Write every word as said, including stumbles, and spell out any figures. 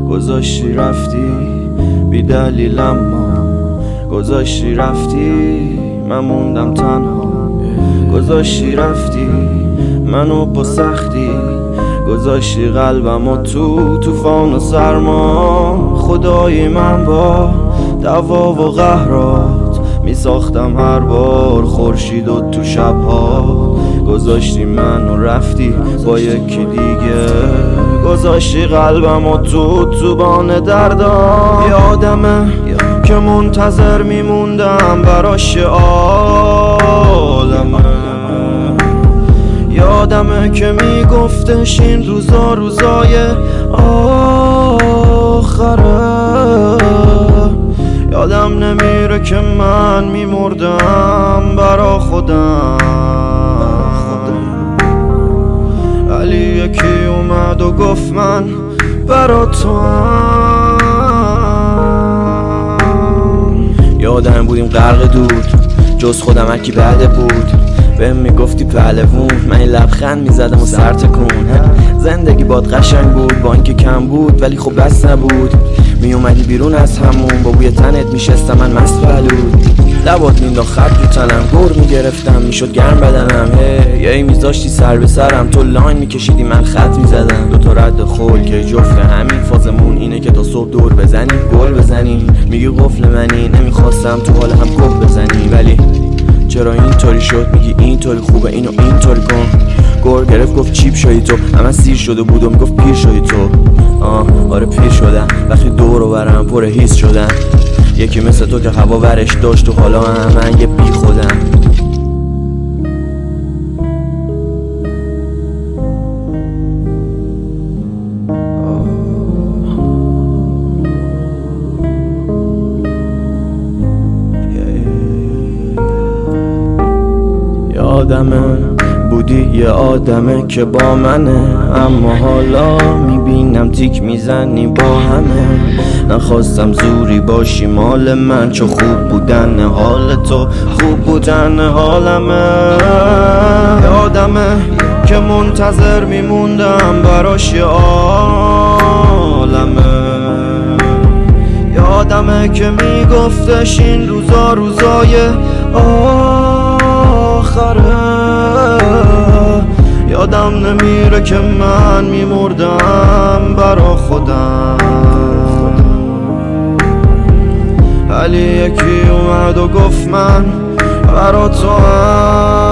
گذاشتی رفتی بی دلیل، اما گذاشتی رفتی من موندم تنها. گذاشتی رفتی منو با سختی، گذاشتی قلبم و تو توفان و سرما. خدای من با دوا و قهرات می ساختم هر بار خورشید و تو شبها. گذاشتی منو رفتی با یکی دیگه، گذاشتی قلبم و تو توبان دردام. یادمه که منتظر میموندم براش عالمه، یادمه که میگفتش این روزا روزای آخره. یادم نمیره که من میمردم برا خودم، ولی یکی اومد و گفت من برا تو هم. یادم بودیم غرق دود، جز خودم هرکی بعده بود. بهم میگفتی پهلوون، من این لبخند میزدم و سر تکون. زندگی باد قشنگ بود با اینکه کم بود، ولی خب بس نبود. میومدی بیرون از همون، با بوی تنت میشستم من مست بلود. لبات مینداخت خط رو تنم، گر میگرفتم میشد گرم بدنم. هی یه میذاشتی سر به سرم، تو لاین میکشیدی من خط میزدم. دوتا رد خول که جفت همین فازمون اینه که تا صبح دور بزنی گل بزنی. میگی قفل منی، نمیخواستم تو حال هم کف بزنی، ولی چرا اینطوری شد؟ میگی اینطوری خوبه اینو اینطوری کن. گر گرفت گفت چیپ شدی تو، همه سیر شده بود و میگفت پیر شدی تو. آه آره پیر شدم وقتی دور و برم پر حیث شدم. یکی مثل تو که هوا ورش داشت و حالا هم من یه بی خودم. یادمه بودی یه آدمه که با منه، اما حالا میبینم تیک میزنی با همه. نخواستم زوری باشی مال من، چو خوب بودن حال تو خوب بودن حالمه. یادمه که منتظر میموندم براش یه عالمه. یادمه که میگفتش این روزا روزای آخره. یادم نمیره که من میمردم برا خودم، ولی یکی اومد و گفت من برا تو هم.